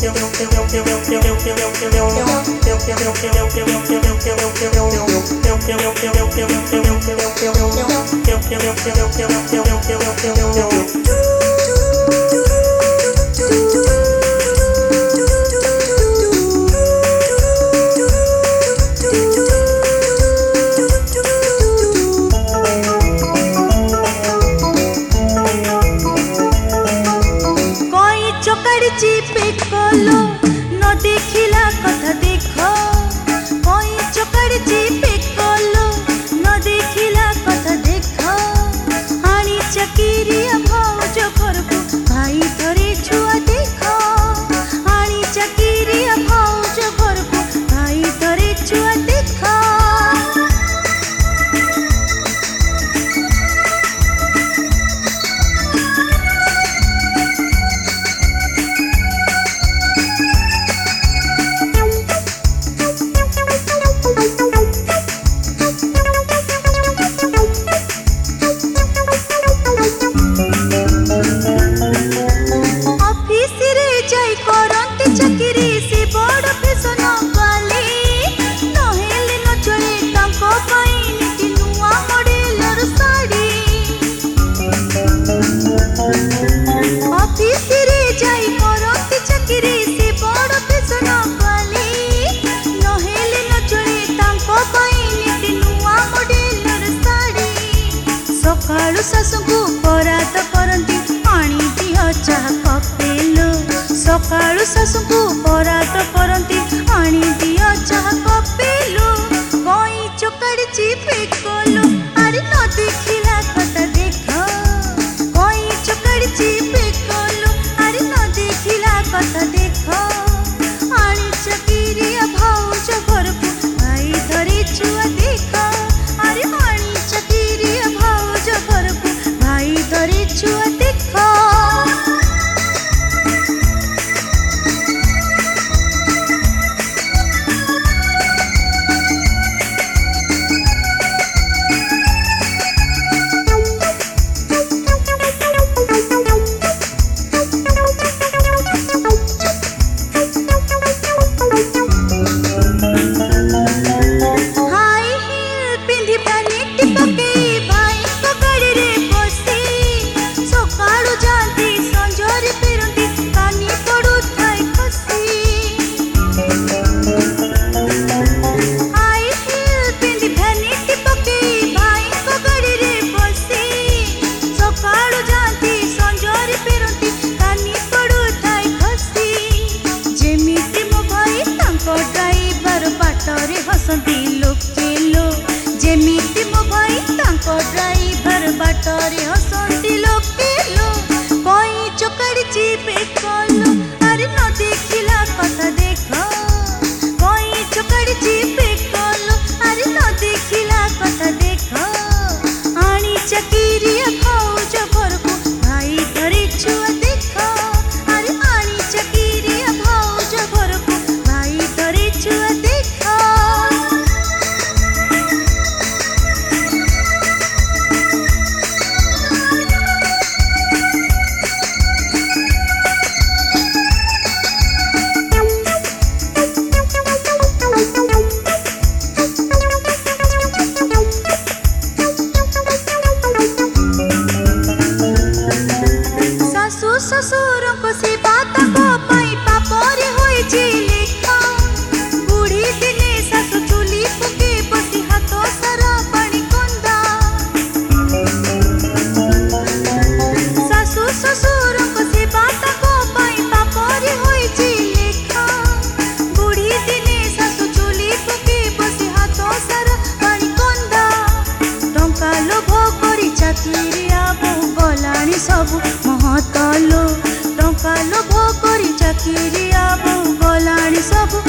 सासुकु परात करती आनी दिह चाह कपेलो सकाळु सासुकु परात करती आनी दिह चाह कपेलो कई चोकड़ची फेकलो अरे न देखिला कथा देख कई चोकड़ची फेकलो अरे न देखिला कथा देख आनी चकिरिया भाउज घरकु भाई धरी छुआ देख अरे आनी चकिरिया भाउज घरकु भाई धरी छुआ देख हसती लोकेलो जेमिति मो भाई तांको ड्राइवर बाटरे हसती लोकेलो कई चोकड़ची फेकलो अरे न देखिला कथा देख कई चोकड़ची फेकलो अरे न देखिला कथा देख आनी चकिरिया भाउज घरकु भाई धरी छुआ देख अरे आनी चकिरिया भाउज घरकु भाई धरी छुआ देख ससुर को से बात को पाई पापरे होई छी लेखा बूढ़ी दिने सासु चुली पुके बसी हाथ सारा पानी कोंदा सासु ससुर को से बात को पाई पापरे होई छी लेखा बूढ़ी दिने सासु चुली पुके बसी हाथ सारा पानी कोंदा टंका लोभ करी चाकिरिया बहु गलाणी सब महतलो टंका लोभ करी चाकिरिया बहु गलाणी सब